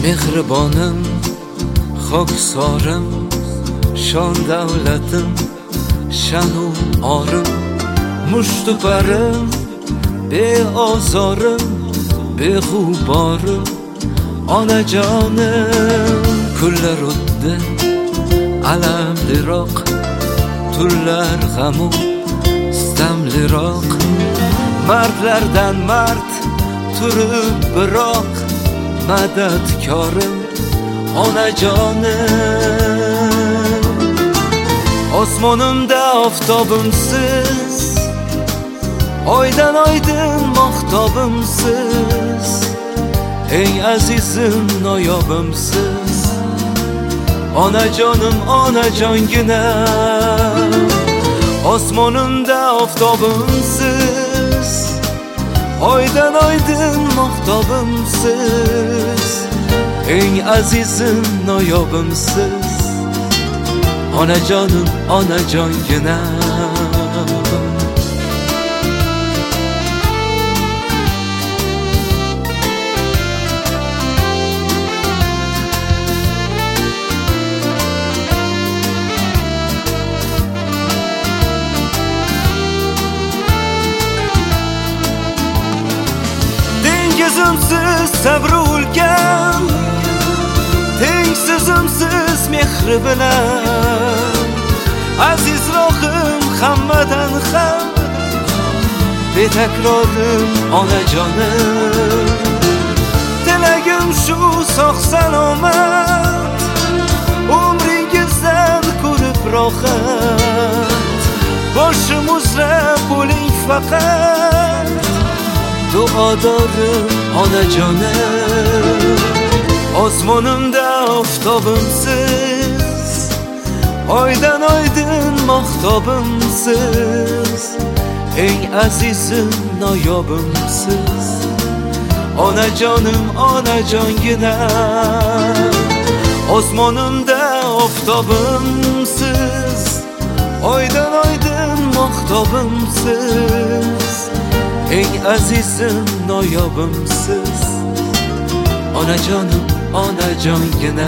mehribonim, xoksorim, shon davlatim, shanu orim, mushtuparim, beozorim, beg'uborim, onajonim. Kunlar o'tdi, alamliroq, tunlar g'amu istamliroq, mardlardan mard turib biroq, madadkorim, onajonim. Osmonimda oftobimsiz, oydan oydin mahtobimsiz, eng azizim noyobimsiz, onajonim, onajongina. Osmonimda oftobimsiz, oydan oydin mahtobimsiz, eng azizim noyobimsiz, onajonim, onajongina. Dengizimsiz sabri ulkan, tengsizimsiz mehri bilan, azizroqim hammadan ham, betakrorim, onajonim. Tilagim shu sog' salomat, umringizdan ko'rib rohat, boshim uzra bo'ling faqat, duodorim, onajonim. Osmonimda oftobimsiz, oydan oydin mahtobimsiz, eng azizim noyobimsiz, onajonim, onajongina. Osmonimda oftobimsiz, oydan oydin mahtobimsiz, eng azizim noyobimsiz, onajonim, onajongina.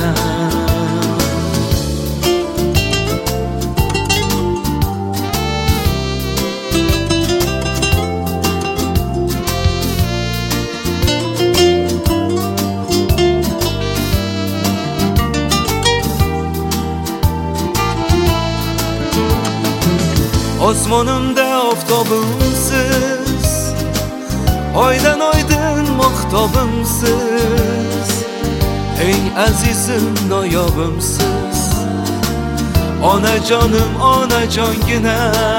Osmonimda oftobimsiz, oydan oydin mahtobimsiz, eng azizim noyobimsiz, onajonim, onajongina.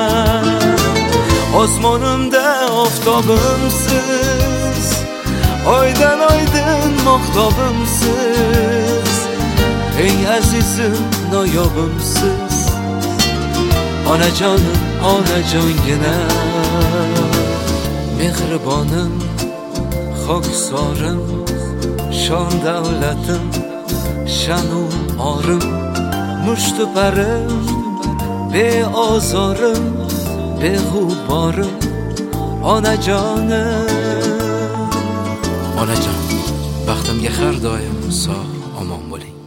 Osmonimda oftobimsiz, oydan oydin mahtobimsiz, eng azizim noyobimsiz, onajonim, onajongina. Mehribonim, xoksorim, shon davlatim, shanu orim, mushtuparim, beozorim, beg'uborim, onajonim. Onajon, baxtimga har doim sog' omon bo'ling.